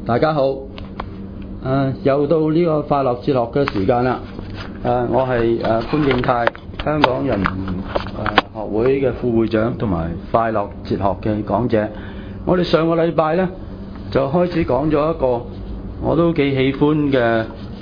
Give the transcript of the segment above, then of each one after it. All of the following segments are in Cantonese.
大家好，又到呢個快樂哲學嘅時間啦。我係潘敬泰，香港人學會嘅副會長同埋快樂哲學嘅講者。我哋上個禮拜呢，就開始講咗一個我都幾喜歡嘅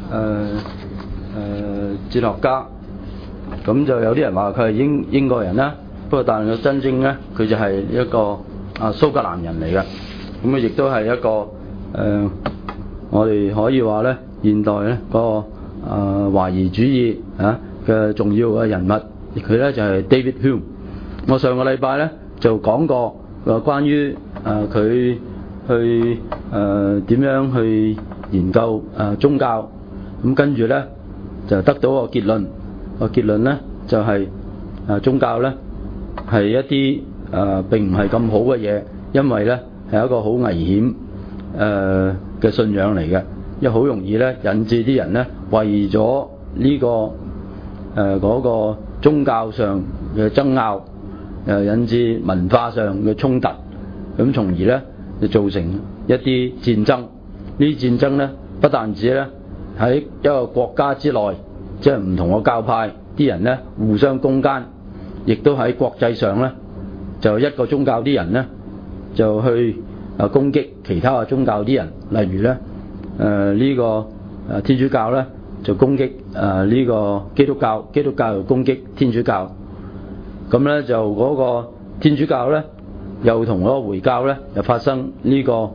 哲學家。咁就有啲人話佢係英國人啦，不過但係佢真正呢，佢就係一個蘇格蘭人嚟嘅。咁佢亦都係一個我哋可以話咧，現代咧嗰個懷疑主義嘅重要嘅人物，佢咧就係 David Hume。我上個禮拜咧就講過關於佢去點樣去研究宗教，咁跟住咧就得到個結論。個結論咧就係宗教咧係一啲並唔係咁好嘅嘢，因為咧係一個好危險嘅信仰嚟嘅，因為好容易咧引致啲人咧為咗呢個嗰個宗教上嘅爭拗，引致文化上嘅衝突，咁從而咧就造成一啲戰爭。呢啲戰爭咧不但止咧喺一個國家之內，即係唔同嘅教派啲人咧互相攻姦，亦都喺國際上咧就一個宗教啲人咧就去攻擊其他嘅宗教啲人，例如咧呢個天主教咧就攻擊呢個基督教，基督教又攻擊天主教。咁咧就嗰個天主教咧又同嗰個回教咧又發生呢個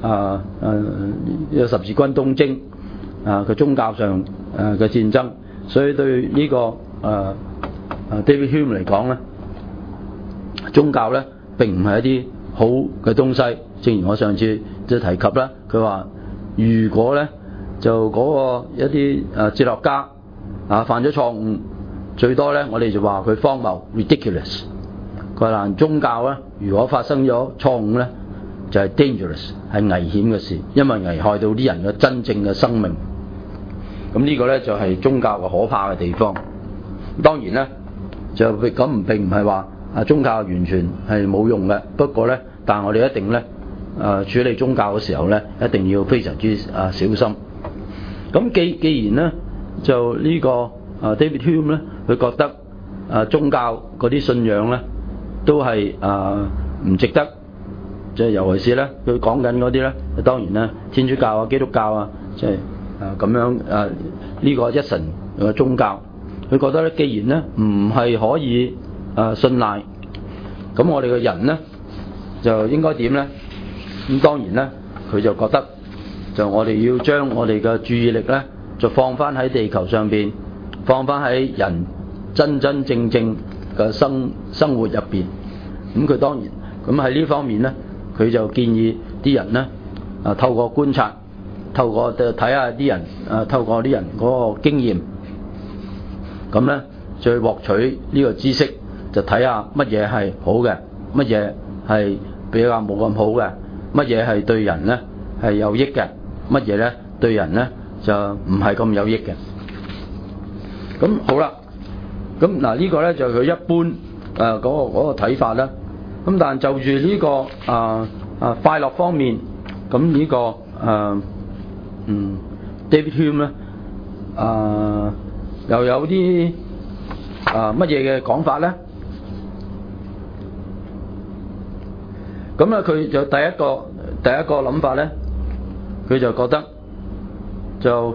十字軍東征嘅宗教上嘅戰爭。所以對呢個David Hume 嚟講咧，宗教咧並唔係一啲好嘅東西。正如我上次就提及啦，佢話如果咧就嗰個一啲哲學家犯咗錯誤，最多咧我哋就話佢荒謬 ridiculous。佢話但宗教咧如果發生咗錯誤咧，就係 dangerous 係危險嘅事，因為危害到啲人嘅真正嘅生命。咁呢個咧就係宗教嘅可怕嘅地方。當然咧就咁並唔係話宗教完全係冇用嘅，不過咧但係我哋一定咧處理宗教嘅時候咧一定要非常之小心。咁既然咧就呢個David Hume 咧佢覺得宗教嗰啲信仰咧都係唔值得，即係尤其是咧佢講緊嗰啲咧，當然啦天主教基督教即係咁樣呢個一神嘅宗教，佢覺得咧既然咧唔係可以信賴，咁我哋嘅人咧就應該點咧？咁當然咧佢就覺得就我哋要將我哋嘅注意力咧就放翻喺地球上邊，放翻喺人真真正正嘅生活入邊。咁佢當然咁喺呢方面咧，佢就建議啲人咧透過觀察，透過睇下啲人透過啲人嗰個經驗，咁咧再獲取呢個知識，就睇下乜嘢係好嘅，乜嘢係比較冇咁好嘅，乜嘢係對人咧係有益嘅，乜嘢咧對人咧就唔係咁有益嘅。咁好啦，咁嗱呢個咧就佢一般嗰個睇法啦。咁但就住呢個快樂方面，咁呢個David Hume 咧又有啲乜嘢嘅講法咧？咁咧佢就第一個諗法咧，佢就覺得就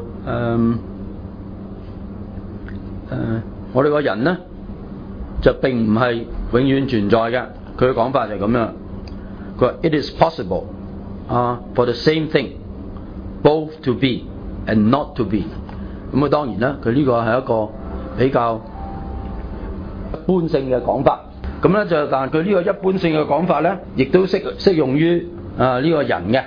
我哋個人咧就並唔係永遠存在嘅。佢嘅講法就係咁樣，佢話 It is possible for the same thing both to be and not to be。咁當然啦，佢呢個係一個比較一般性嘅講法。咁咧就但係佢呢個一般性嘅講法咧，亦都適用於呢個人嘅。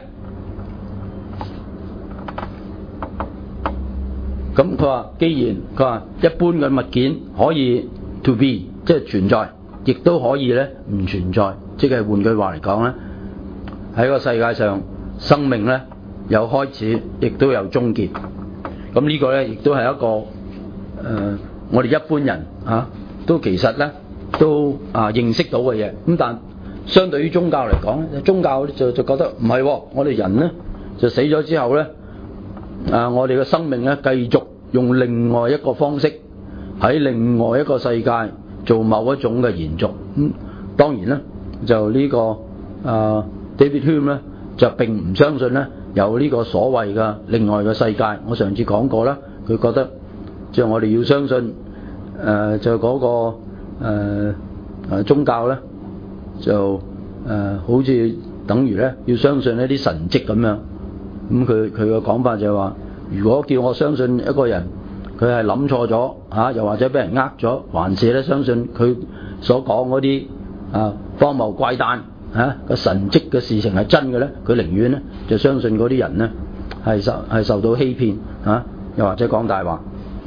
咁佢話既然佢話一般嘅物件可以 to be 即係存在，亦都可以咧唔存在，即係換句話嚟講咧，喺個世界上生命咧有開始，亦都有終結。咁呢個咧亦都係一個我哋一般人都其實咧都認識到嘅嘢。咁但相對於宗教嚟講，宗教就覺得唔係喎，我哋人咧就死咗之後咧，我哋嘅生命咧繼續用另外一個方式喺另外一個世界做某一種嘅延續。當然咧就呢個David Hume 咧就並唔相信咧有呢個所謂嘅另外嘅世界。我上次講過啦，佢覺得即係我哋要相信就嗰個宗教咧就好似等於咧要相信一啲神蹟咁樣。咁佢嘅講法就係話，如果叫我相信一個人佢係諗錯咗又或者俾人呃咗，還是咧相信佢所講嗰啲荒謬怪誕個神蹟嘅事情係真嘅咧，佢寧願咧就相信嗰啲人咧係受到欺騙又或者講大話。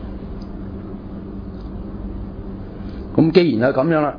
咁既然係咁樣啦，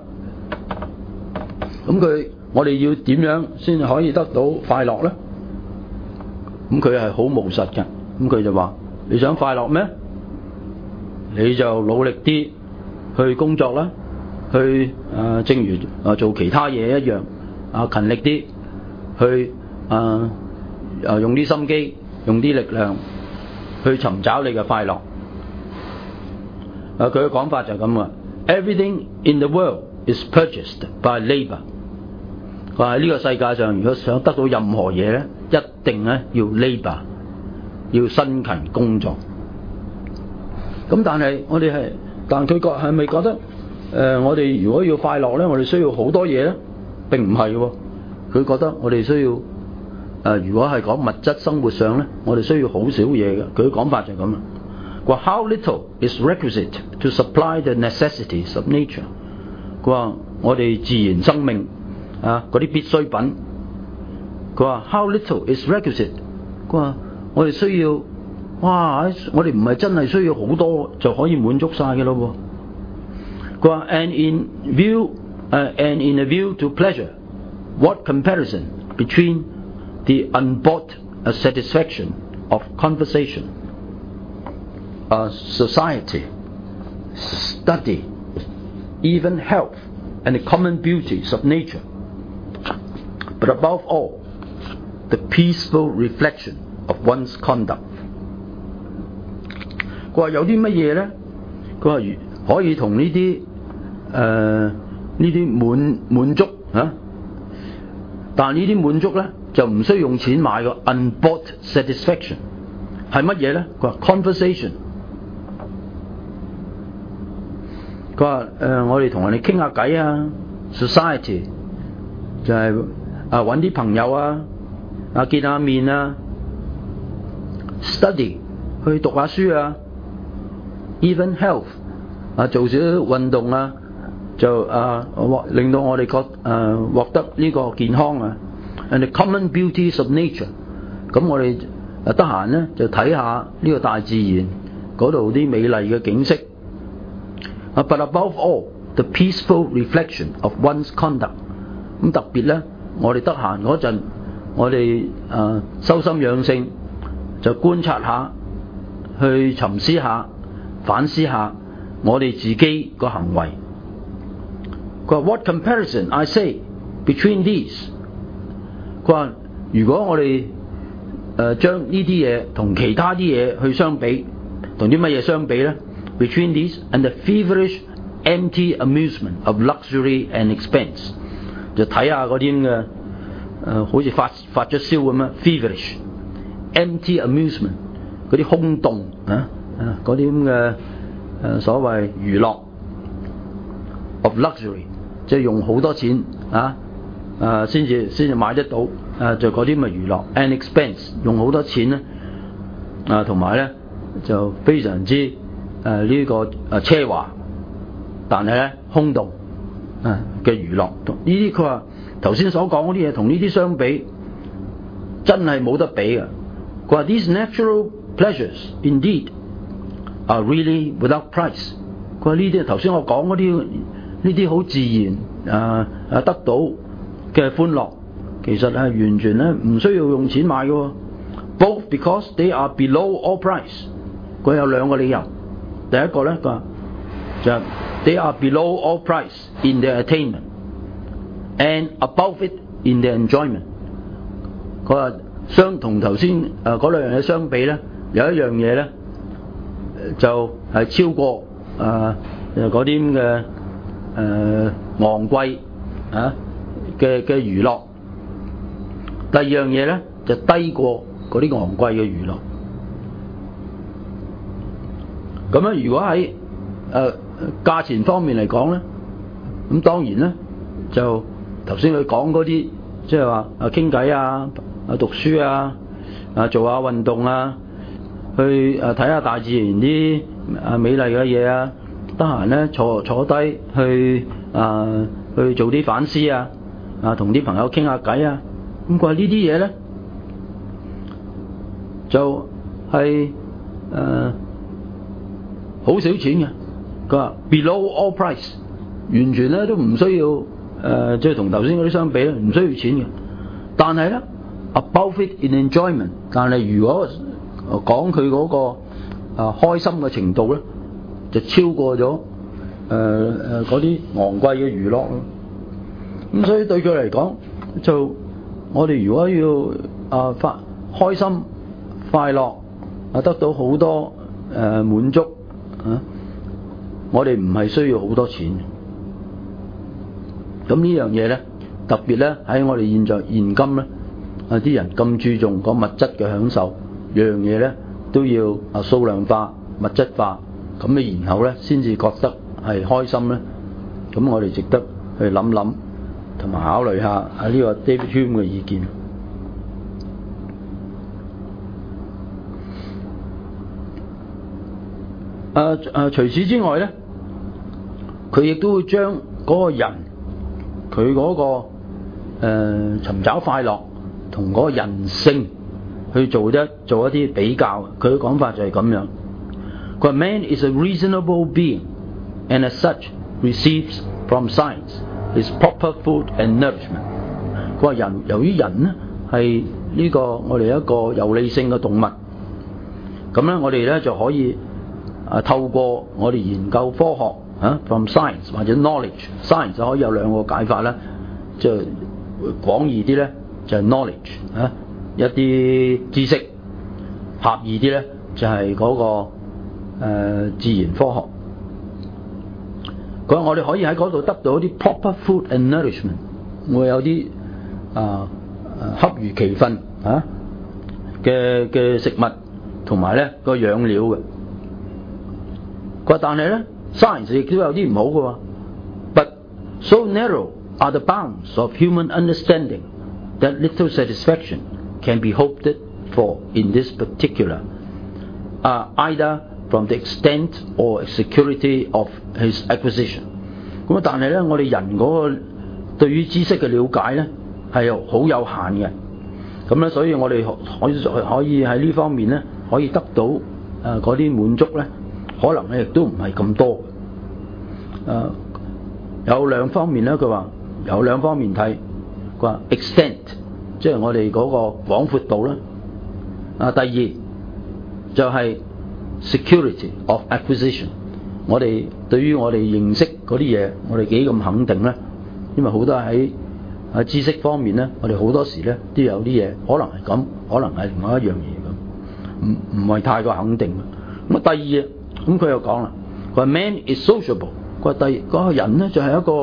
咁我哋要點樣先可以得到快樂咧？咁佢係好務實嘅。咁佢就話：你想快樂咩？你就努力啲去工作啦，去正如做其他嘢一樣勤力啲去用啲心機，用啲力量去尋找你嘅快樂。佢嘅講法就係咁啊。Everything in the world is purchased by labour。佢話喺呢個世界上，如果想得到任何嘢咧，一定咧要 labour， 要辛勤工作。咁但係佢係咪覺得我哋如果要快樂咧，我哋需要好多嘢咧？並唔係喎。佢覺得我哋需要如果係講物質生活上咧，我哋需要好少嘢嘅。佢嘅講法就係咁啊。佢話 How little is requisite to supply the necessities of nature。佢話我哋自然生命嗰啲必需品。佢話 How little is requisite。佢話我哋需要我哋唔係真係需要好多就可以滿足晒嘅咯喎。佢話 and in a view to pleasure, what comparison between the unbought satisfaction of conversation, society, study, even health, and the common beauties of nature, but above all, the peaceful reflection of one's conduct。佢話有啲乜嘢咧？佢話可以同呢啲滿足但係呢啲滿足咧就唔需要用錢買嘅 unbought satisfaction 係乜嘢咧？佢話 conversation。佢話我哋同人哋傾下偈society 就係揾啲朋友見下面study 去讀下書even health 做少少運動就令到我哋獲得呢個健康and the common beauties of nature。咁我哋得閒咧就睇下呢個大自然嗰度啲美麗嘅景色。But above all, the peaceful reflection of one's conduct。咁特別咧，我哋得閒嗰陣，我哋修心養性，就觀察下，去沉思下、反思下我哋自己個行為。佢話 What comparison I say between these？ 佢話如果我哋將呢啲嘢同其他啲嘢去相比，同啲乜嘢相比咧？ Between these and the feverish empty amusement of luxury and expense， 就睇下嗰啲咁嘅好似發咗燒咁樣 feverish empty amusement 嗰啲空洞嗰啲咁嘅所謂娛樂 of luxury， 即係用好多錢先至買得到就嗰啲咁嘅娛樂 and expense 用好多錢咧同埋咧就非常之呢個奢華，但係咧空洞嘅娛樂，呢啲佢話頭先所講嗰啲嘢同呢啲相比，真係冇得比嘅。佢話 These natural pleasures indeed are really without price。佢話呢啲頭先我講嗰啲呢啲好自然得到嘅歡樂，其實係完全咧唔需要用錢買嘅。Both because they are below all price。佢有兩個理由。第一個咧，佢話就 they are below all price in their attainment and above it in their enjoyment。佢話同頭先嗰兩樣嘢相比咧，有一樣嘢咧就係超過嗰啲咁嘅昂貴嘅娛樂。第二樣嘢咧就低過嗰啲昂貴嘅娛樂。咁樣如果喺價錢方面嚟講咧，咁當然咧就頭先佢講嗰啲，即係話傾偈啊、讀書啊、做下運動啊、去睇下大自然啲美麗嘅嘢啊，得閒咧坐低去做啲反思啊，同啲朋友傾下偈啊，咁佢話呢啲嘢咧就係好少錢嘅。佢話 below all price， 完全咧都唔需要即係同頭先嗰啲相比咧，唔需要錢嘅。但係咧 above it in enjoyment， 但係如果講佢嗰個開心嘅程度咧，就超過咗嗰啲昂貴嘅娛樂咯。咁所以對佢嚟講，就我哋如果要開心快樂得到好多滿足我哋唔係需要好多錢。咁呢樣嘢咧，特別咧喺我哋現今咧，啲人咁注重個物質嘅享受，樣嘢咧都要數量化、物質化，咁你然後咧先至覺得係開心咧。咁我哋值得去諗諗，同埋考慮下呢個 David Hume 嘅意見。除此之外咧，佢亦都會將嗰個人佢嗰個尋找快樂同嗰個人性去做一啲比較。佢嘅講法就係咁樣，佢話 Man is a reasonable being and as such receives from science his proper food and nourishment。佢話由於人呢係呢個我哋一個有理性嘅動物，咁咧我哋咧就可以透過我哋研究科學from science 或者 knowledge，science 就可以有兩個解法啦，即係廣義啲咧就係 knowledge 一啲知識，狹義啲咧就係嗰個自然科學。佢話我哋可以喺嗰度得到一啲 proper food and nourishment， 會有啲恰如其分嘅食物同埋咧個養料嘅。佢話但係咧 science 亦都有啲唔好嘅喎。But so narrow are the bounds of human understanding that little satisfaction can be hoped for in this particular, either from the extent or security of his acquisition。咁但係咧，我哋人嗰個對於知識嘅了解咧係好有限嘅。咁咧，所以我哋可以喺呢方面咧可以得到嗰啲滿足咧，可能咧亦都唔係咁多。有兩方面咧，佢話有兩方面睇。佢話 extent， 即係我哋嗰個廣闊度啦。第二就係 security of acquisition， 我哋對於我哋認識嗰啲嘢，我哋幾咁肯定咧？因為好多喺知識方面咧，我哋好多時咧都有啲嘢可能係咁，可能係另外一樣嘢咁，唔係太過肯定。咁第二，咁佢又講啦，佢話 Man is sociable。佢話嗰個人咧就係一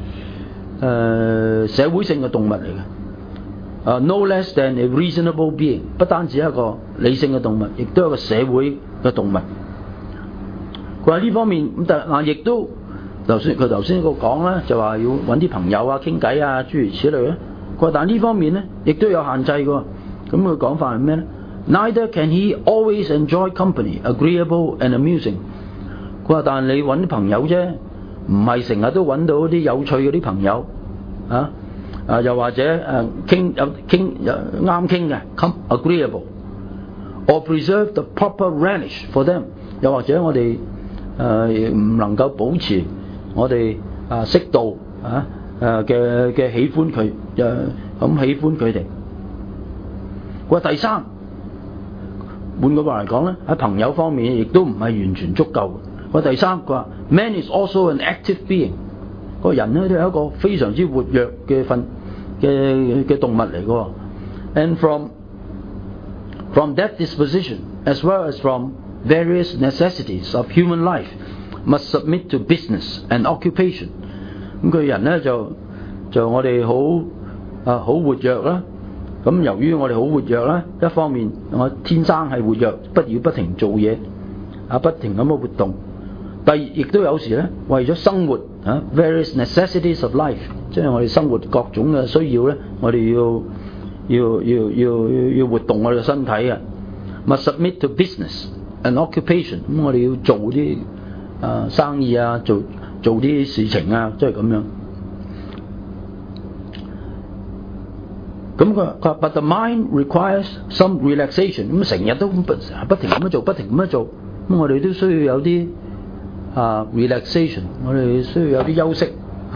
個社會性嘅動物嚟嘅，no less than a reasonable being， 不單止係一個理性嘅動物，亦都係一個社會嘅動物。佢話呢方面咁，但亦都佢頭先個講啦，就話要揾啲朋友啊傾偈啊諸如此類咧。佢話但呢方面咧亦都有限制嘅。咁佢講法係咩咧？ Neither can he always enjoy company, agreeable and amusing。佢話但你揾啲朋友啫，唔係成日都揾到啲有趣嘅啲朋友又或者啱傾嘅 agreeable or preserve the proper relish for them， 又或者我哋唔能夠保持我哋適度嘅喜歡佢咁喜歡佢哋。佢話第三，換句話嚟講咧，喺朋友方面亦都唔係完全足夠。佢話第三，佢話 Man is also an active being， 個人咧都係一個非常之活躍嘅動物嚟嘅。And from from that disposition, as well as from various necessities of human life, must submit to business and occupation. 咁佢人咧就我哋好活躍啦。咁由於我哋好活躍啦，一方面我天生係活躍，不停做嘢，不停咁嘅活動。第二，亦都有時咧為咗生活various necessities of life， 即係我哋生活各種嘅需要咧，我哋要活動我哋嘅身體嘅。Must submit to business and occupation， 咁我哋要做啲生意啊，做啲事情啊，即係咁樣。咁佢話 ，but the mind requires some relaxation。咁成日都不停咁樣做，咁我哋都需要有啲relaxation， 我哋需要有啲休息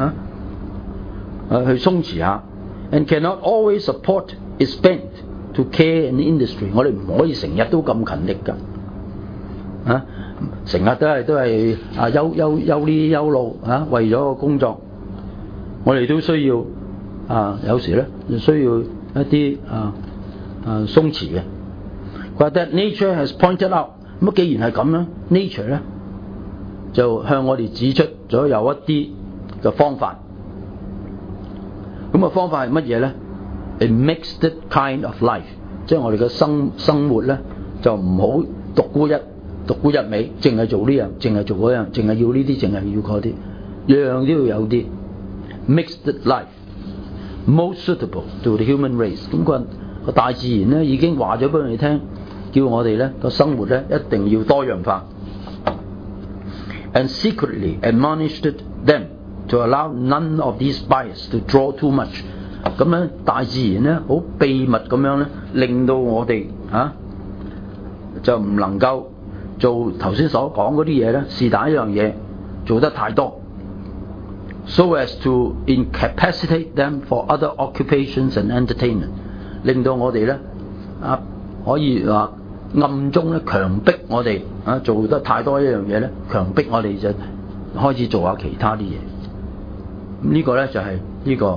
去鬆弛下。And cannot always support its bent to care and industry。我哋唔可以成日都咁勤力㗎，成日都係憂呢憂路為咗個工作，我哋都需要有時咧就需要一啲鬆弛嘅。But that nature has pointed out， 咁既然係咁啦 ，nature 咧就向我哋指出咗有一啲嘅方法。咁個方法係乜嘢咧？ A mixed kind of life， 即係我哋嘅生活咧就唔好獨沽一味，淨係做呢樣，淨係做嗰樣，淨係要呢啲，淨係要嗰啲，樣樣都要有啲 mixed life。Most suitable to the human race。咁個大自然咧已經話咗俾我哋聽，叫我哋咧個生活咧一定要多樣化。And secretly admonished them to allow none of these bias to draw too much。咁咧大自然咧好秘密咁樣咧，令到我哋就唔能夠做頭先所講嗰啲嘢咧，是但一樣嘢做得太多。So as to incapacitate them for other occupations and entertainment， 令到我哋咧可以話暗中咧強迫我哋做得太多一樣嘢咧，強迫我哋就開始做下其他啲嘢。咁呢個咧就係呢個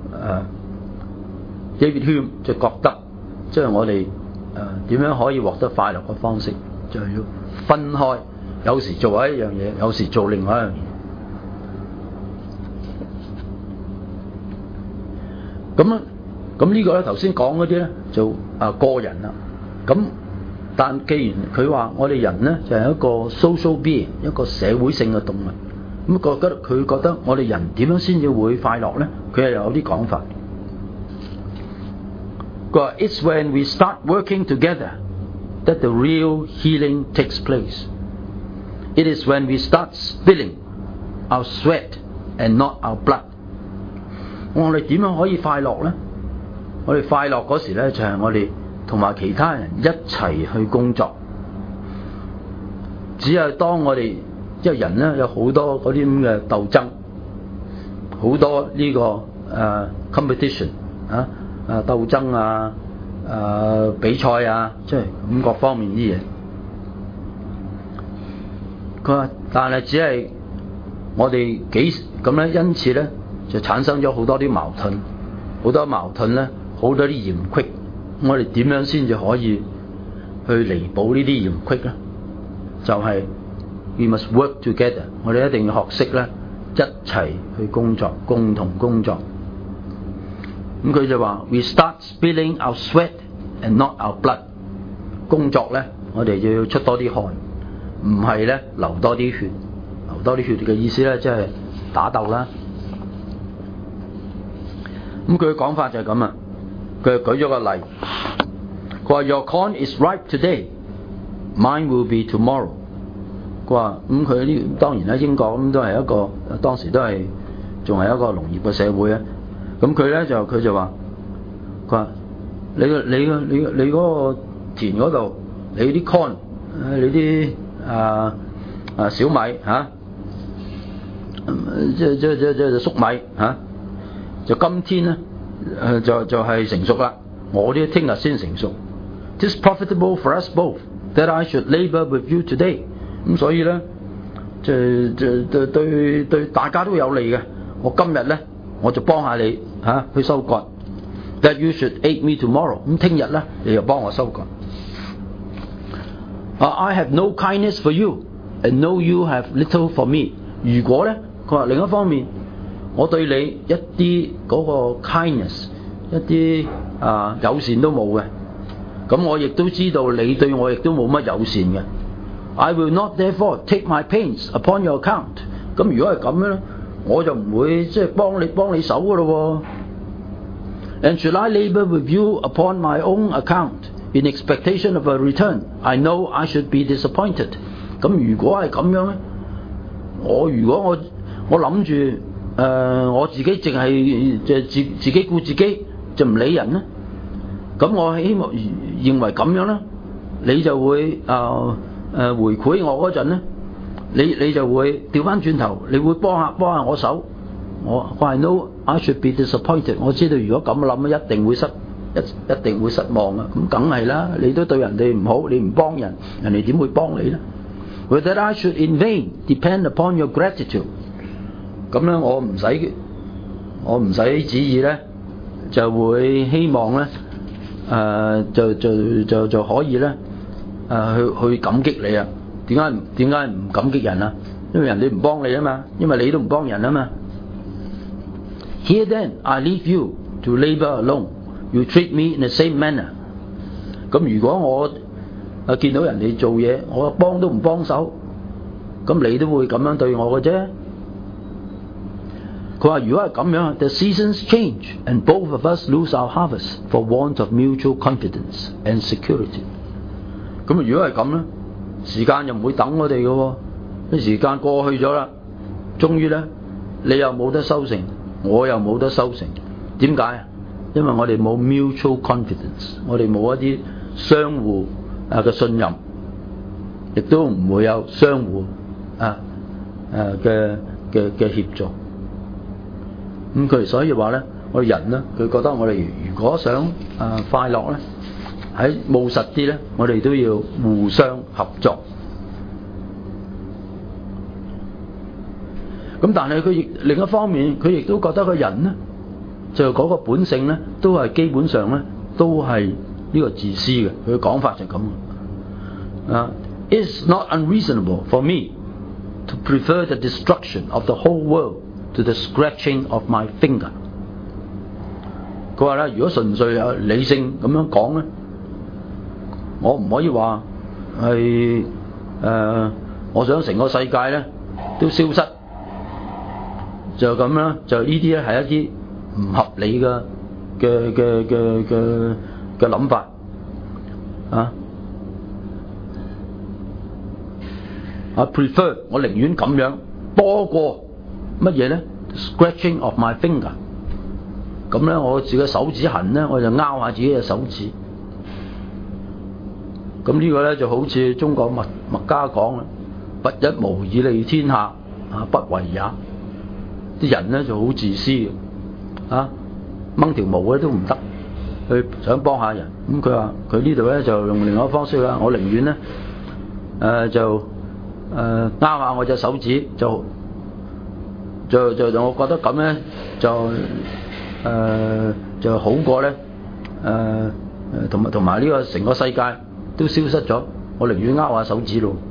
David Hume 就覺得，即係我哋點樣可以獲得快樂嘅方式，就係要分開，有時做一樣嘢，有時做另外一樣嘢。咁呢個咧頭先講嗰啲咧就個人啦。咁但既然佢話我哋人咧就係一個 social being， 一個社會性嘅動物，咁佢覺得我哋人點樣先至會快樂咧？佢又有啲講法。佢話 It's when we start working together that the real healing takes place. It is when we start spilling our sweat and not our blood。我哋點樣可以快樂咧？我哋快樂嗰時咧就係我哋同埋其他人一齊去工作。只係當我哋即係人咧有好多嗰啲咁嘅鬥爭，好多呢個competition 鬥爭比賽即係咁各方面啲嘢。佢話但係只係我哋咁咧，因此咧就產生咗好多啲矛盾，好多矛盾咧，好多啲嫌隙。我哋點樣先至可以去彌補呢啲嫌隙咧？就係 we must work together。我哋一定要學識咧，一齊去工作，共同工作。咁佢就話 we start spilling our sweat and not our blood。工作咧，我哋就要出多啲汗，唔係咧流多啲血。流多啲血嘅意思咧，即係打鬥啦。咁佢嘅講法就係咁啊。佢舉咗個例，佢話 Your corn is ripe today, mine will be tomorrow。佢話咁佢呢當然喺英國咁都係一個當時都係仲係一個農業嘅社會啊。咁佢就話佢話你嗰個田嗰度，你啲 corn， 你啲小米即粟米就今天咧。就係成熟啦，我啲聽日先成熟。It's profitable for us both that I should labour with you today。咁所以咧，對大家都有利嘅。我今日咧，我就幫下你去收割。That you should aid me tomorrow。咁聽日咧，你又幫我收割。 I have no kindness for you, and know you have little for me。如果咧，佢話另一方面，我對你一啲嗰個 kindness， 一啲友善都冇嘅，咁我亦都知道你對我亦都冇乜友善嘅。I will not therefore take my pains upon your account。咁如果係咁樣咧，我就唔會即係幫你手噶咯喎。And should I labour with you upon my own account in expectation of a return, I know I should be disappointed。咁如果係咁樣咧，如果我諗住我自己淨係自己顧自己就唔理人咧，咁我認為咁樣咧，你就會回饋我嗰陣咧，你就會調翻轉頭，你會幫下我手。I know I should be disappointed。我知道如果咁諗一定會失望啊！咁梗係啦，你都對人哋唔好，你唔幫人，人哋點會幫你咧 ？With that I should in vain depend upon your gratitude。咁咧，我唔使旨意咧，就會希望咧，就可以咧，去感激你啊！點解唔感激人啊？因為人哋唔幫你啊嘛，因為你都唔幫人啊嘛。Here then I leave you to labour alone. You treat me in the same manner。咁如果我見到人哋做嘢，我幫都唔幫手，咁你都會咁樣對我嘅啫。佢話如果係咁樣 ，the seasons change and both of us lose our harvest for want of mutual confidence and security。咁如果係咁咧，時間又唔會等我哋嘅喎，啲時間過去咗啦，終於咧你又冇得收成，我又冇得收成，點解啊？因為我哋冇 mutual confidence， 我哋冇一啲相互嘅信任，亦都唔會有相互嘅協助。咁佢所以話咧，我哋人咧，佢覺得我哋如果想快樂咧，喺務實啲咧，我哋都要互相合作。咁但係佢另一方面，佢亦都覺得個人咧，就嗰個本性咧，都係基本上咧，都係呢個自私嘅。佢嘅講法就係咁。It's not unreasonable for me to prefer the destruction of the whole world to the scratching of my finger。佢話咧，如果純粹有理性咁樣講咧，我唔可以話係我想成個世界咧都消失，就咁啦。就呢啲咧係一啲唔合理嘅諗法啊。I prefer 我寧願咁樣多過乜嘢咧 ？Scratching of my finger。咁咧，我自己手指痕咧，我就拗下自己嘅手指。咁呢個咧就好似中國墨家講啦，不一無以利天下，不為也。啲人咧就好自私嘅，掹條毛咧都唔得，佢想幫下人。咁佢話佢呢度咧就用另外一個方式啦，我寧願咧就拗下我隻手指，就我覺得咁咧就好過咧同埋呢個成個世界都消失咗，我寧願拗下手指咯。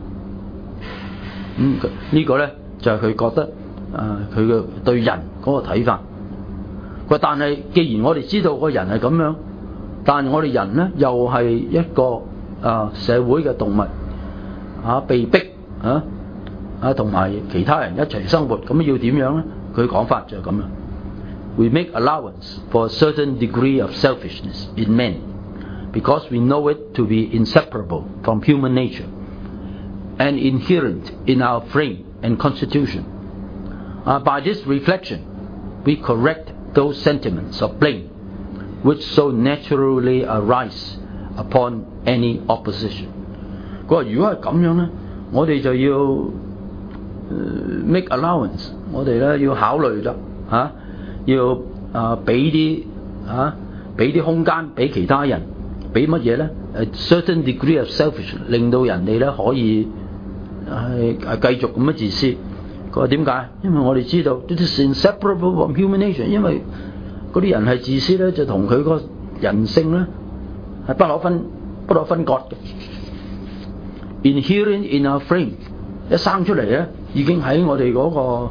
呢個咧就係佢覺得佢嘅對人嗰個睇法。但係既然我哋知道個人係咁樣，但係我哋人咧又係一個社會嘅動物，被逼同埋其他人一齊生活，咁要點樣咧？佢講法就係咁樣。We make allowance for a certain degree of selfishness in men, because we know it to be inseparable from human nature and inherent in our frame and constitution. By this reflection, we correct those sentiments of blame which so naturally arise upon any opposition. 佢話如果係咁樣咧，我哋就要make allowance， 我哋咧要考慮啦，要俾啲空間俾其他人，俾乜嘢咧？certain degree of selfish， 令到人哋咧可以繼續咁樣自私。佢話點解？因為我哋知道 it is inseparable from human nature， 因為嗰啲人係自私咧，就同佢個人性咧係不可分割嘅。 inherent in our frame， 一生出嚟咧已經喺我哋嗰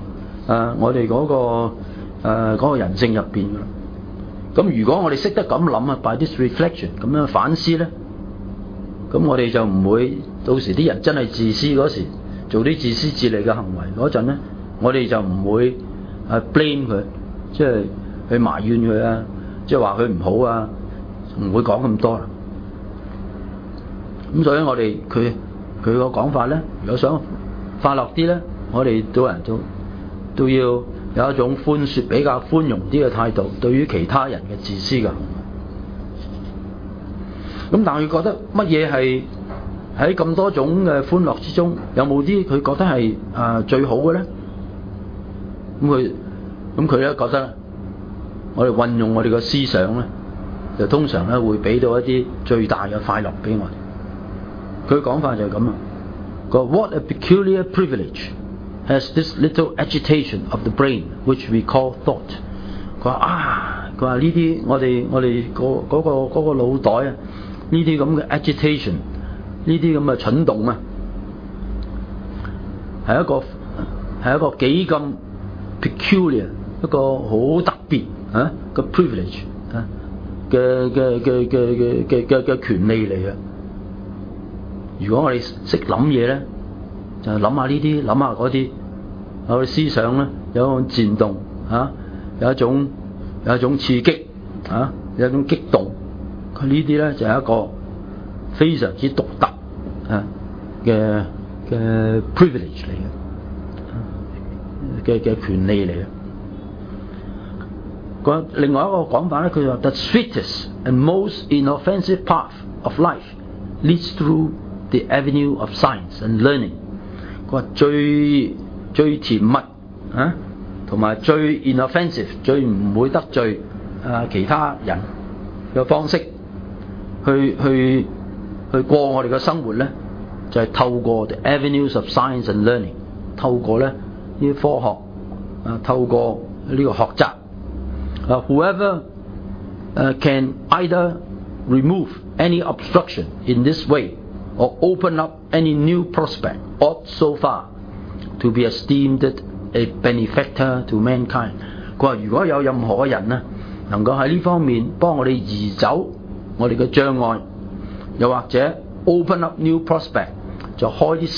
個人性入邊噶啦。咁如果我哋識得咁諗啊 ，by this reflection 咁樣反思咧，咁我哋就唔會到時啲人真係自私嗰時做啲自私自利嘅行為嗰陣咧，我哋就唔會blame 佢，即係去埋怨佢啊，即係話佢唔好啊，唔會講咁多啦。咁所以我哋佢個講法咧，如果想快樂啲咧，我哋做人都要有一種寬恕、比較寬容啲嘅態度，對於其他人嘅自私嘅行為。咁但係佢覺得乜嘢係喺咁多種嘅歡樂之中，有冇啲佢覺得係最好嘅咧？咁佢咧覺得我哋運用我哋嘅思想咧，就通常咧會俾到一啲最大嘅快樂俾我哋。佢講法就係咁啊，佢話 What a peculiar privilege has this little agitation of the brain which we call thought。佢話呢啲我哋嗰個腦袋啊，呢啲咁嘅 agitation， 呢啲咁嘅蠢動啊，係一個幾咁 peculiar， 一個好特別個 privilege 嘅權利嚟嘅。如果我哋識諗嘢咧，就諗下呢啲，諗下嗰啲，我哋思想咧有一種漸動有一種刺激有一種激動，佢呢啲咧就係一個非常之獨特嘅 privilege 嚟嘅權利嚟嘅。另外一個講法咧，佢話 The sweetest and most inoffensive path of life leads through the avenue of science and learning。佢話最甜蜜同埋最 inoffensive， 最唔會得罪其他人嘅方式去過我哋嘅生活咧，就係透過 the avenues of science and learning， 透過咧呢啲科學透過呢個學習。Whoever can either remove any obstruction in this way or open up any new prospect ought so far to be esteemed a benefactor to mankind。 佢話如果有任何嘅人咧，能夠喺呢方面幫我哋移走我哋嘅障礙，又或者 open up new prospect， 就開啲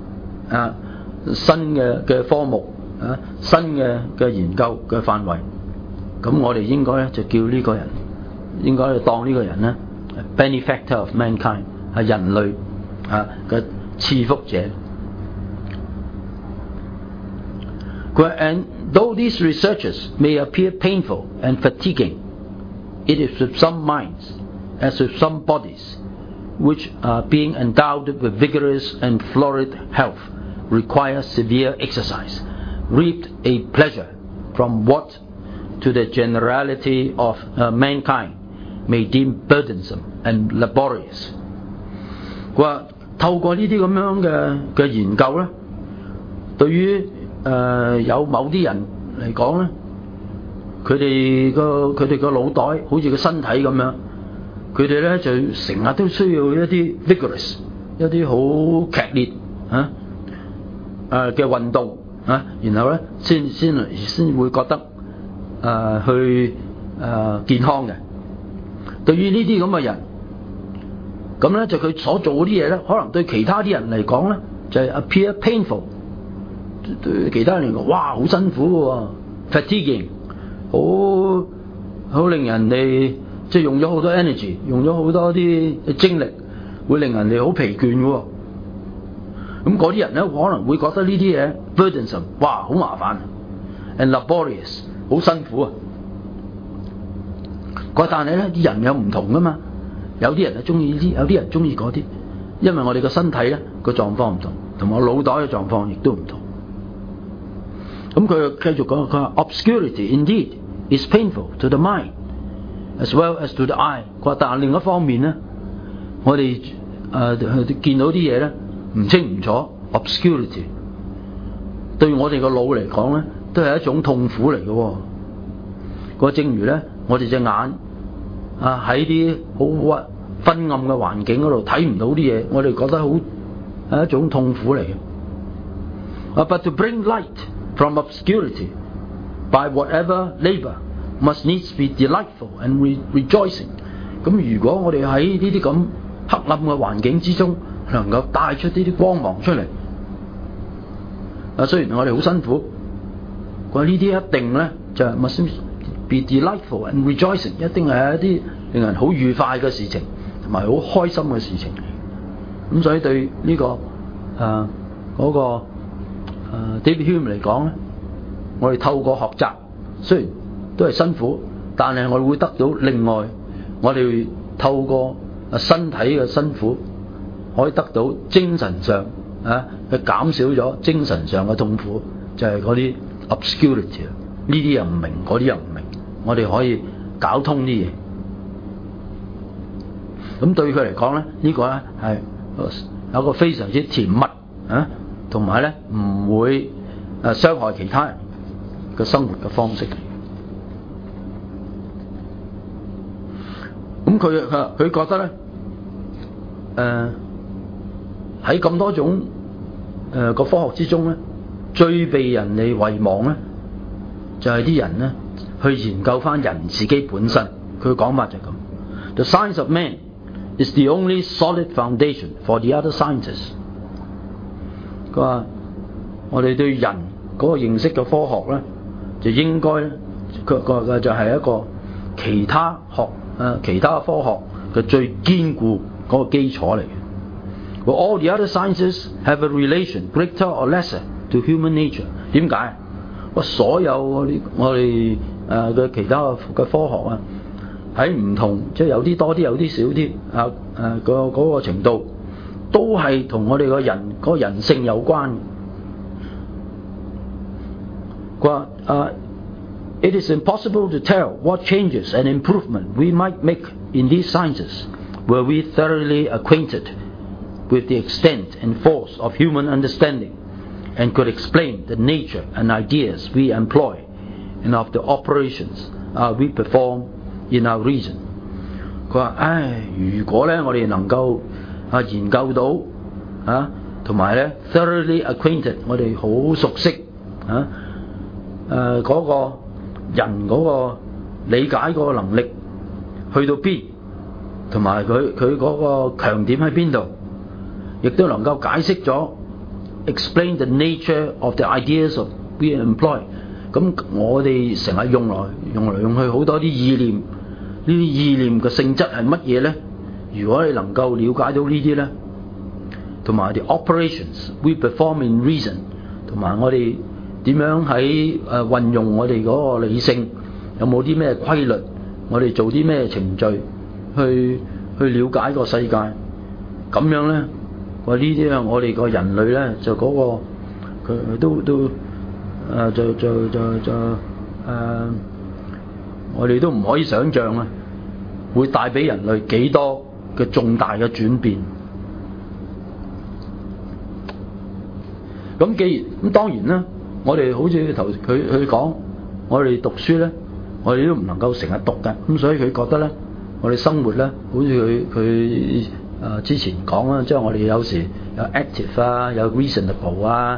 新嘅科目新嘅研究嘅範圍，咁我哋應該咧就叫呢個人，應該當呢個人咧 benefactor of mankind， 係人類嘅賜福者。And though these researches may appear painful and fatiguing, it is with some minds, as with some bodies, which are being endowed with vigorous and florid health, require severe exercise, reaped a pleasure from what to the generality of mankind may deem burdensome and laborious。 佢話透過呢啲咁樣嘅研究咧，對於有某啲人嚟講咧，佢哋個腦袋好似個身體咁樣，佢哋咧就成日都需要一啲 vigorous， 一啲好劇烈嘅運動然後咧先會覺得健康嘅。對於呢啲咁嘅人，咁咧就佢所做嗰啲嘢咧，可能對其他啲人嚟講咧就係 appear painful。對其他人嚟講，哇，好辛苦嘅喎 ，fatiguing， 好令人哋即係用咗好多 energy， 用咗好多啲精力，會令人哋好疲倦嘅喎。咁嗰啲人咧可能會覺得呢啲嘢 burdensome， 哇，好麻煩 ，and laborious， 好辛苦啊。但係咧啲人有唔同噶嘛，有啲人係中意呢啲，有啲人中意嗰啲，因為我哋個身體咧個狀況唔同，同埋腦袋嘅狀況亦都唔同。咁佢繼續講，佢話 obscurity indeed is painful to the mind as well as to the eye。佢話但係另一方面咧，我哋見到啲嘢咧唔清唔楚 ，obscurity 對我哋個腦嚟講咧都係一種痛苦嚟嘅喎。個正如咧，我哋隻眼喺啲好昏暗嘅環境嗰度睇唔到啲嘢，我哋覺得係一種痛苦嚟嘅。But to bring light from obscurity by whatever labour must needs be delightful and rejoicing。咁如果我哋喺呢啲咁黑暗嘅環境之中，能夠帶出呢啲光芒出嚟，雖然我哋好辛苦，佢呢啲一定咧就係 must be delightful and rejoicing， 一定係一啲令人好愉快嘅事情，同埋好開心嘅事情。咁所以對呢個David Hume 嚟講咧，我哋透過學習，雖然都係辛苦，但係我哋會得到另外，我哋透過身體嘅辛苦，可以得到精神上去減少咗精神上嘅痛苦，就係嗰啲 obscurity， 呢啲又唔明，嗰啲又唔明，我哋可以搞通啲嘢。咁對佢嚟講咧，呢個咧係有個非常之甜蜜同埋咧唔會傷害其他人嘅生活嘅方式。咁佢覺得咧，喺咁多種個科學之中咧，最被人哋遺忘咧，就係啲人咧去研究翻人自己本身。佢嘅講法就係咁 ：The science of man is the only solid foundation for the other sciences。佢話：我哋對人嗰個認識嘅科學咧，就應該咧，佢就係一個其他科學嘅最堅固嗰個基礎嚟嘅。Well, all the other sciences have a relation, greater or lesser, to human nature。點解？所有我哋嘅其他嘅科學喺唔同，即係有啲多啲，有啲少啲嗰個程度，都係同我哋個人嗰個人性有關。佢話It is impossible to tell what changes and improvement we might make in these sciences were we thoroughly acquainted with the extent and force of human understanding and could explain the nature and ideas we employ and of the operations we perform in our reason。 佢話：如果咧我哋能夠研究到同埋咧 thoroughly acquainted， 我哋好熟悉嗰個人嗰個理解嗰個能力去到邊，同埋佢嗰個強點喺邊度，亦都能夠解釋咗 explain the nature of the ideas of we employ。 咁我哋成日用來用去好多啲意念，呢啲意念嘅性質係乜嘢咧？如果你能夠了解到呢啲咧，同埋 the operations we perform in reason， 同埋我哋點樣喺運用我哋嗰個理性，有冇啲咩規律，我哋做啲咩程序去了解個世界，咁樣咧，呢啲我哋個人類咧就嗰個佢都我哋都唔可以想像會帶俾人類幾多嘅重大嘅轉變。咁當然啦。我哋好似頭佢講，我哋讀書咧，我哋都唔能夠成日讀嘅，咁所以佢覺得咧，我哋生活咧，好似佢之前講啦，即係我哋有時有 active 有 reasonable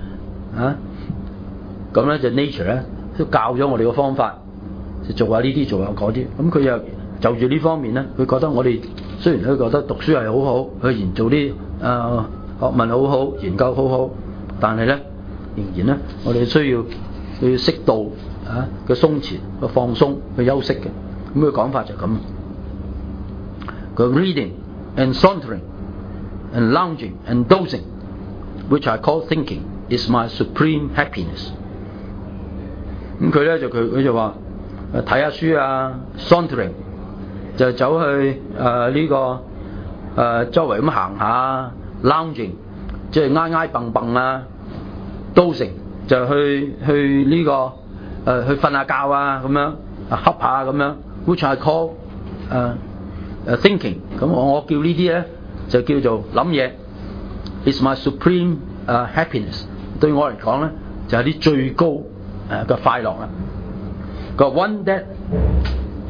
咁咧就 nature 咧都教咗我哋個方法，就做下呢啲，做下嗰啲。咁佢又就住呢方面咧，佢覺得我哋雖然佢覺得讀書係好好，去做啲學問好好，研究好好，但係咧。仍然咧，我哋需要適度嘅鬆弛、嘅放鬆、去休息嘅。咁佢講法就咁。佢 reading and sauntering and lounging and dozing, which I call thinking, is my supreme happiness。咁佢咧佢就話睇下書sauntering 就走去周圍咁行下 ，lounging 即係挨蹦蹦dozing 就去呢個去瞓下覺咁樣瞌下咁樣 ，which I call thinking。咁我叫呢啲咧就叫做諗嘢。It's my supreme happiness。對我嚟講咧就係啲最高嘅快樂啦。個 one that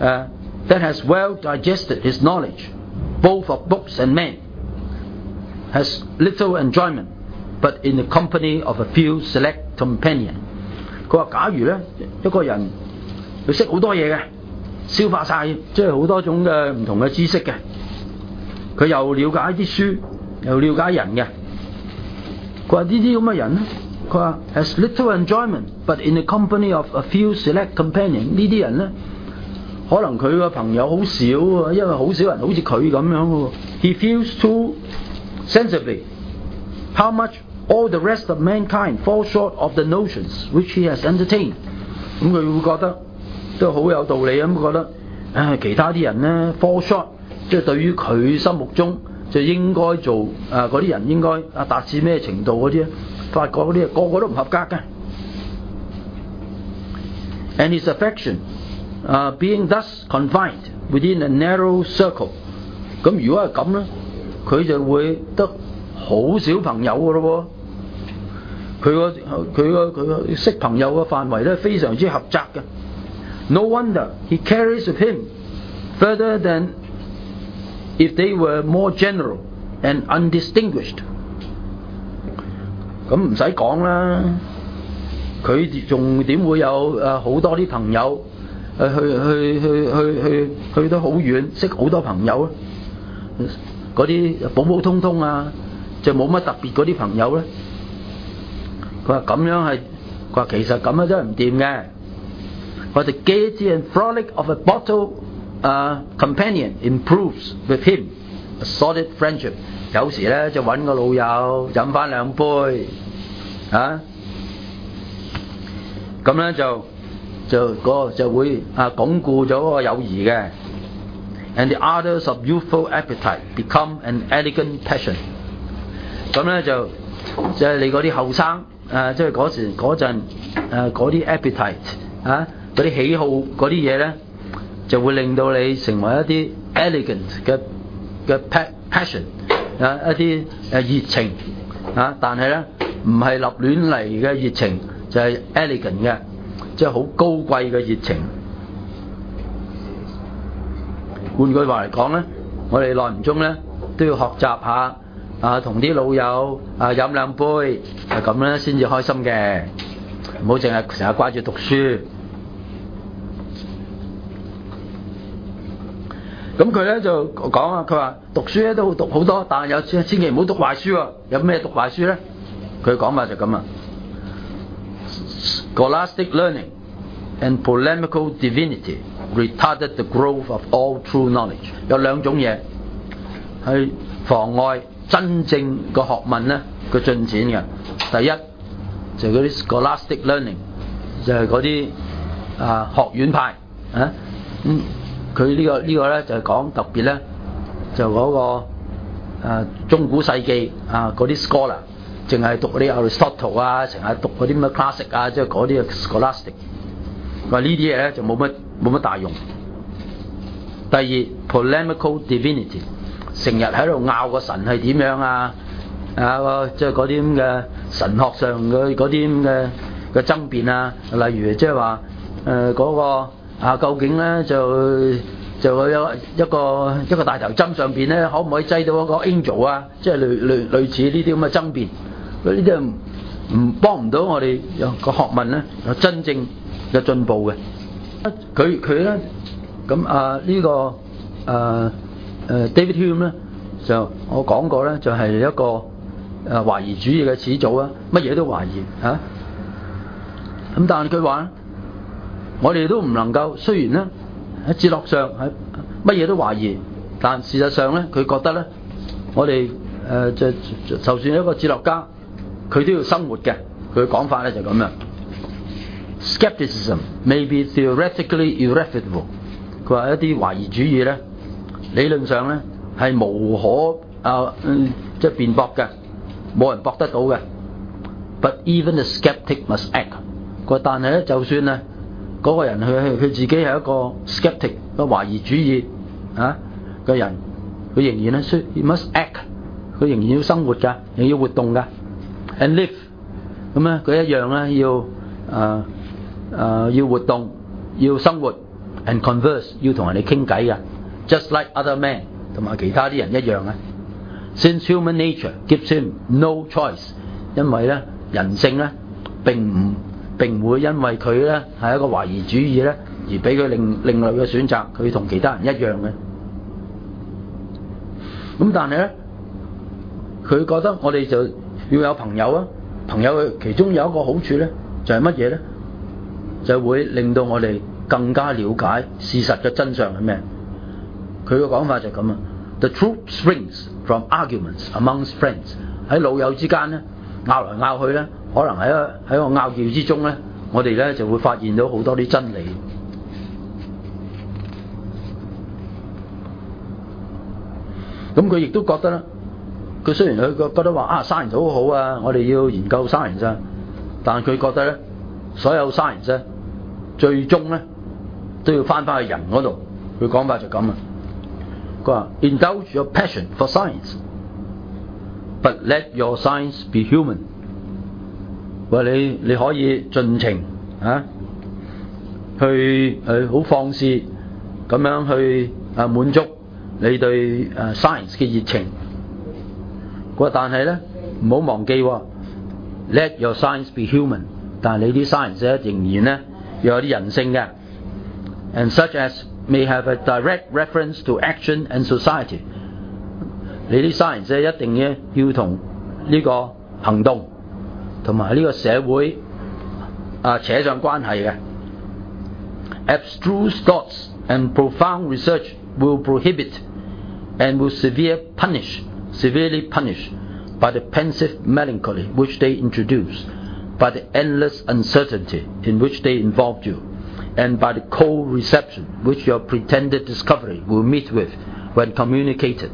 has well digested his knowledge, both of books and men, has little enjoyment, but in the company of a few select companion。佢話假如咧一個人佢識好多嘢嘅，消化晒即係好多種嘅唔同嘅知識嘅，佢又了解啲書，又了解人嘅。佢話呢啲咁嘅人咧，佢話 has little enjoyment, but in the company of a few select companion。呢啲人咧，可能佢個朋友好少喎，因為好少人好似佢咁樣喎。He feels too sensibly how much all the rest of mankind fall short of the notions which he has entertained。咁佢會覺得都好有道理咁，覺得其他啲人咧 fall short， 即係對於佢心目中就應該做嗰啲人應該達至咩程度嗰啲咧，發覺嗰啲個個都唔合格嘅。And his affection being thus confined within a narrow circle， 咁如果係咁咧，佢就會得好少朋友嘅咯喎。佢個識朋友嘅範圍咧非常之狹窄嘅。No wonder he carries with him further than if they were more general and undistinguished。咁唔使講啦，佢仲點會有好多啲朋友去得好遠，識好多朋友咧？嗰啲普普通通就冇乜特別嗰啲朋友咧。佢話咁樣係，佢話其實咁樣真係唔掂嘅。佢話 the gaiety and frolic of a bottle companion improves with him a solid friendship。有時咧就揾個老友飲翻兩杯咁咧就會鞏固咗嗰個友誼嘅。And the ardors of youthful appetite become an elegant passion。咁咧就係你嗰啲後生即係嗰陣嗰啲 appetite 嗰啲喜好嗰啲嘢咧，就會令到你成為一啲 elegant 嘅 passion 一啲熱情但係咧唔係立亂嚟嘅熱情，就係 elegant 嘅，即係好高貴嘅熱情。換句話嚟講咧，我哋耐唔中咧都要學習下同啲老友飲兩杯，係咁咧先至開心嘅，唔好淨係成日掛住讀書。咁佢咧就講佢話讀書咧都讀好多，但係有千祈唔好讀壞書喎。有咩讀壞書咧？佢講法就咁Scholastic learning and polemical divinity retarded the growth of all true knowledge。有兩種嘢係妨礙真正個學問咧個進展嘅。第一就係嗰啲 scholastic learning， 就係嗰啲學院派佢呢個咧就係講特別咧就嗰個中古世紀嗰啲 scholar， 淨係讀嗰啲 Aristotle成日讀嗰啲咩 classic 即係嗰啲 scholastic。話呢啲嘢咧就冇乜大用。第二 polemical divinity， 成日喺度拗個神係點樣即係嗰啲咁嘅神學上嘅嗰啲咁嘅爭辯例如即係話嗰個究竟咧就有一個大頭針上邊咧可唔可以擠到一個 angel即係類似呢啲咁嘅爭辯。呢啲係唔幫唔到我哋個學問咧有真正嘅進步嘅。佢咧咁呢個David Hume 咧就我講過咧就係一個懷疑主義嘅始祖乜嘢都懷疑咁但係佢話我哋都唔能夠，雖然咧喺哲學上係乜嘢都懷疑，但事實上咧佢覺得咧我哋就算一個哲學家佢都要生活嘅。佢嘅講法咧就咁樣。Skepticism may be theoretically irrefutable。佢話一啲懷疑主義咧理論上咧係無可即係辯駁嘅，冇人駁得到嘅。But even the skeptic must act。佢話但係咧就算咧嗰個人佢自己係一個 skeptic 個懷疑主義嘅人，佢仍然咧he must act， 佢仍然要生活㗎，仍然要活動㗎。And live 咁咧佢一樣咧要活動，要生活 and converse 要同人哋傾偈㗎，just like other men 同埋其他啲人一樣 since human nature gives him no choice， 因為咧人性咧並唔會因為佢咧係一個懷疑主義咧而俾佢另類嘅選擇，佢同其他人一樣嘅。咁但係咧，佢覺得我哋就要有朋友啊，朋友其中有一個好處咧，就係乜嘢咧？就會令到我哋更加了解事實嘅真相係咩？佢嘅講法就咁啊 ，The truth springs from arguments amongst friends。喺老友之間咧，拗來拗去咧，可能喺個拗撬之中咧，我哋咧就會發現到好多啲真理。咁佢亦都覺得咧，佢雖然佢覺得話science 好好啊，我哋要研究 science 啊，但係佢覺得咧，所有 science 咧，最終咧都要翻去人嗰度。佢講法就咁啊，佢話 Indulge your passion for science, but let your science be human。話你可以盡情去好放肆咁樣去滿足你對science 嘅熱情。佢話但係咧唔好忘記喎 ，let your science be human。但係你啲 science 咧仍然咧要有啲人性嘅 ，and such as may have a direct reference to action and society。你啲 science 咧一定咧要同呢個行動同埋呢個社會扯上關係嘅。Abstruse thoughts and profound research will prohibit and will severely punish by the pensive melancholy which they introduce, by the endless uncertainty in which they involve you, and by the cold reception which your pretended discovery will meet with when communicated。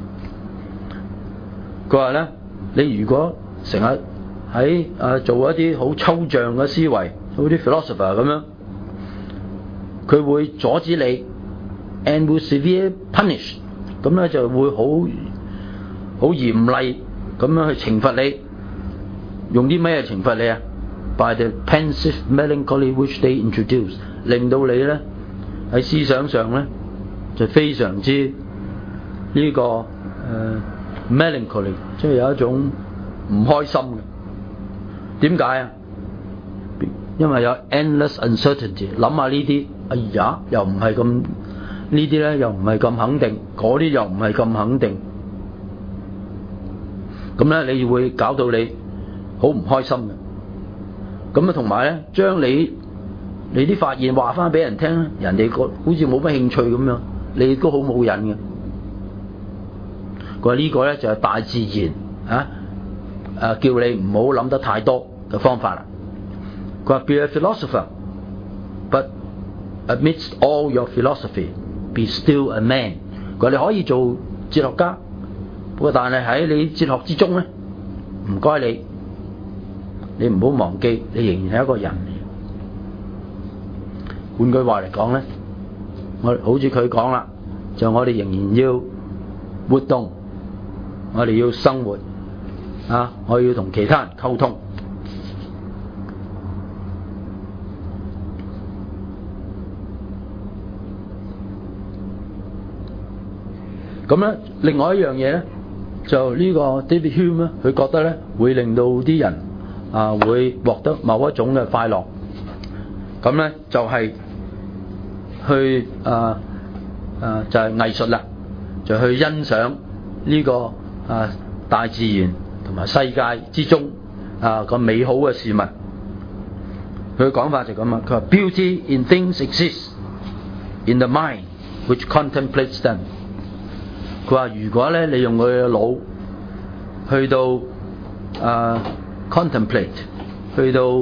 佢話咧，你如果成日喺做一啲好抽象嘅思維，好啲 philosopher 咁樣，佢會阻止你 ，and will severely punish， 咁咧就會好嚴厲咁樣去懲罰你。用啲咩懲罰你啊 ？By the pensive melancholy which they introduce， 令到你咧喺思想上咧就非常之呢個melancholy， 即係有一種唔開心嘅。點解啊？因為有 endless uncertainty， 諗下呢啲，哎呀，又唔係咁呢啲咧，又唔係咁肯定，嗰啲又唔係咁肯定，咁咧你會搞到你好唔開心嘅。咁啊，同埋咧，將你啲發現話翻俾人聽，人哋好似冇乜興趣咁樣，你都好冇癮嘅。佢話呢個咧就係大自然叫你唔好諗得太多嘅方法啦。佢話 Be a philosopher, but amidst all your philosophy, be still a man。佢話你可以做哲學家，不過但係喺你哲學之中咧，唔該你唔好忘記，你仍然係一個人。換句話嚟講咧，我好似佢講啦，就我哋仍然要活動，我哋要生活我要同其他人溝通。咁咧，另外一樣嘢咧，就呢個 David Hume 咧，佢覺得咧會令到啲人會獲得某一種嘅快樂。咁咧就係去就係藝術啦，就去欣賞呢個大自然同埋世界之中個美好嘅事物。佢嘅講法就咁啊，佢話 Beauty in things exists in the mind which contemplates them。佢話如果咧你用佢嘅腦去到contemplate， 去到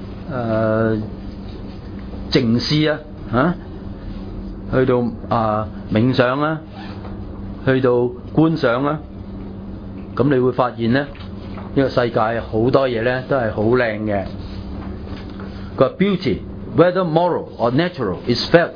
靜思去到冥想去到觀賞咁你會發現咧呢個世界好多嘢咧都係好靚嘅。佢話 Beauty, whether moral or natural, is felt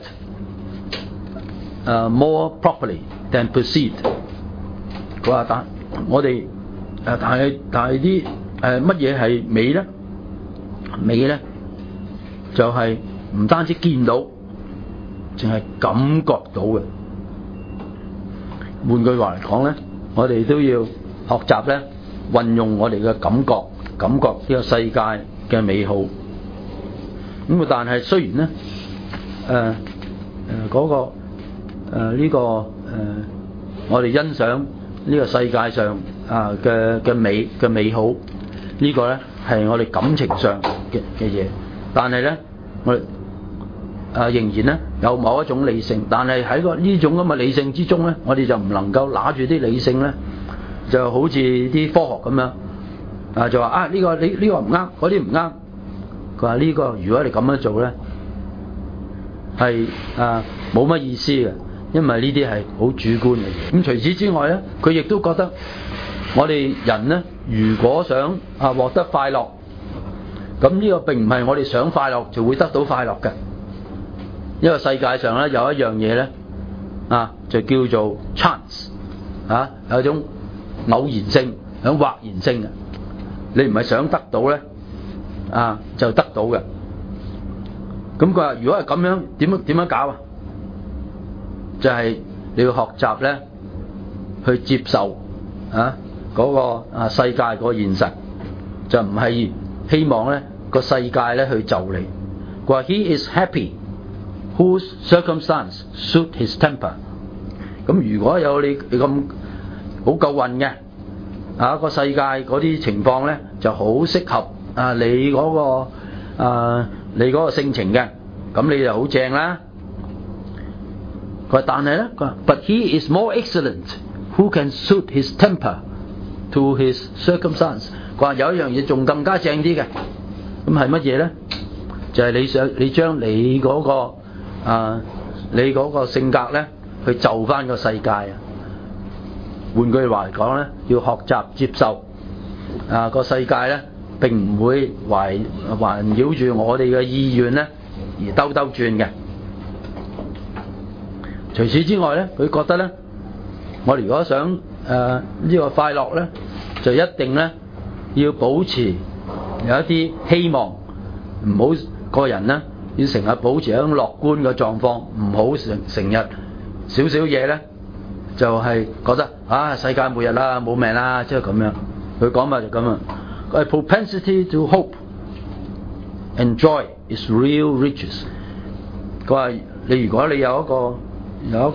more properly than perceived。佢話但係啲乜嘢係美咧？美咧就係唔單止見到，淨係感覺到嘅。換句話嚟講咧， 我哋都要學習咧運用我哋嘅感覺呢個世界嘅美好。咁但係雖然咧我哋欣賞呢個世界上嘅美好，呢個咧係我哋感情上嘅嘢，但係咧我哋仍然咧有某一種理性，但係喺呢種咁嘅理性之中咧，我哋就唔能夠拿住啲理性咧，就好似啲科學咁樣就話呢個呢個唔啱，嗰啲唔啱。佢話呢個如果你咁樣做咧，係冇乜意思嘅，因為呢啲係好主觀嘅嘢。咁除此之外咧，佢亦都覺得我哋人咧，如果想獲得快樂，咁呢個並唔係我哋想快樂就會得到快樂嘅。因為世界上咧有一樣嘢咧就叫做 chance 有一種偶然性、有或然性嘅。你唔係想得到咧就得到嘅。咁佢話如果係咁樣，點樣搞啊？就係你要學習咧去接受嗰個世界嗰個現實，就唔係希望咧個世界咧去就你。佢話 He is happy whose circumstance suit his temper。咁如果有你咁好夠運嘅個世界嗰啲情況咧，就好適合你嗰個性情嘅，咁你就好正啦。佢話但係咧，But he is more excellent who can suit his temper to his circumstance。佢話有一樣嘢仲更加正啲嘅，咁係乜嘢咧？就係你將你嗰個性格咧，去就翻個世界啊。換句話嚟講咧，要學習接受個世界咧，並唔會環繞住我哋嘅意願咧而兜轉嘅。除此之外咧，佢覺得咧，我哋如果想呢個快樂咧，就一定咧要保持有一啲希望，唔好個人咧要成日保持一種樂觀嘅狀況，唔好成日少少嘢咧就係覺得世界末日啦，冇命啦，即係咁樣。佢講法就咁啊。A propensity to hope and joy is real riches。佢話如果你有一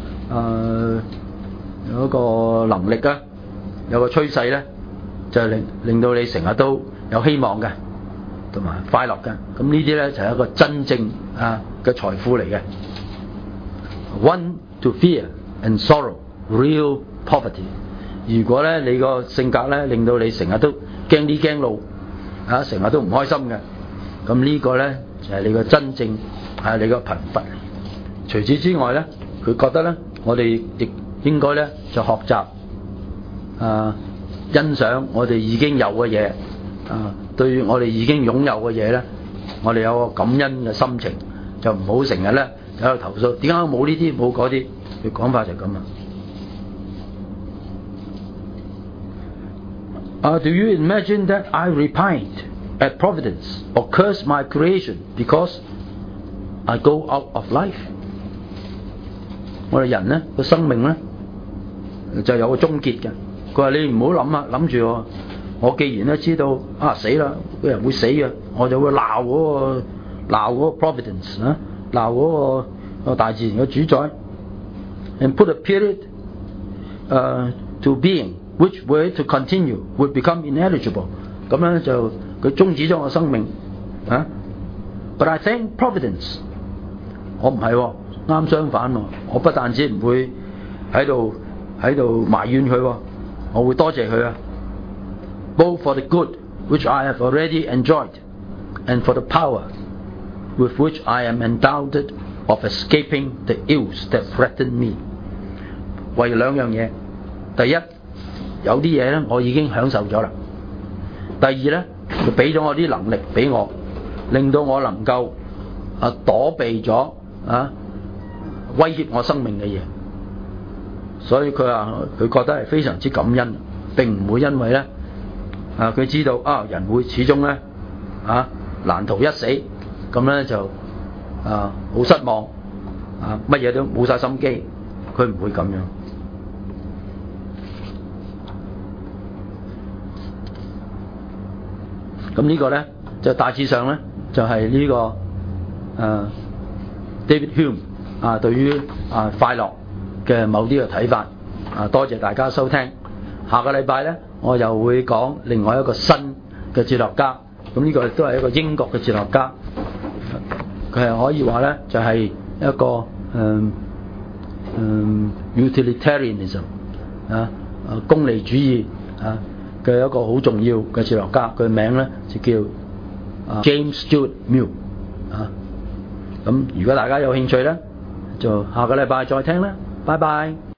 個能力啊，有個趨勢咧，就係令到你成日都有希望嘅，同埋快樂嘅。咁呢啲咧就係一個真正嘅財富嚟嘅。One to fear and sorrow, real poverty。如果咧你個性格咧令到你成日都驚啲驚路成日都唔開心嘅，咁呢個咧就係你個真正你個貧乏。除此之外咧，佢覺得咧我哋亦應該咧就學習欣賞我哋已經有嘅嘢對我哋已經擁有嘅嘢咧，我哋有個感恩嘅心情，就唔好成日咧喺度投訴點解冇呢啲冇嗰啲。佢講法就咁Do you imagine that I repined at Providence or curse my creation because I go out of life？ 我哋人咧個生命咧就有個終結嘅。佢話你唔好諗住我既然咧知道死啦，個人會死嘅，我就會鬧嗰個 Providence 鬧嗰個大自然嘅主宰 ，and put a period to being。Which were to continue would become ineligible。 咁咧就佢終止咗我生命But I thank Providence。 我唔係啱相反我不但止唔會喺度埋怨佢我會多謝佢Both for the good which I have already enjoyed and for the power with which I am endowed of escaping the ills that threaten me。 為兩樣嘢，第一，有啲嘢咧，我已經享受咗啦。第二咧，佢俾咗我啲能力俾我，令到我能夠躲避咗威脅我生命嘅嘢。所以佢話佢覺得係非常之感恩，並唔會因為咧佢知道人會始終咧難逃一死，咁咧就好失望乜嘢都冇晒心機，佢唔會咁樣。 咁呢個咧就大致上咧就係呢個David Hume 對於快樂嘅某啲嘅睇法。多謝大家收聽。下個禮拜咧我又會講另外一個新嘅哲學家。咁呢個都係一個英國嘅哲學家。佢係可以話咧就係一個utilitarianism 功利主義嘅一個好重要嘅哲學家。佢名咧就叫James Stuart Mill。咁如果大家有興趣咧，就下個禮拜再聽啦。拜拜。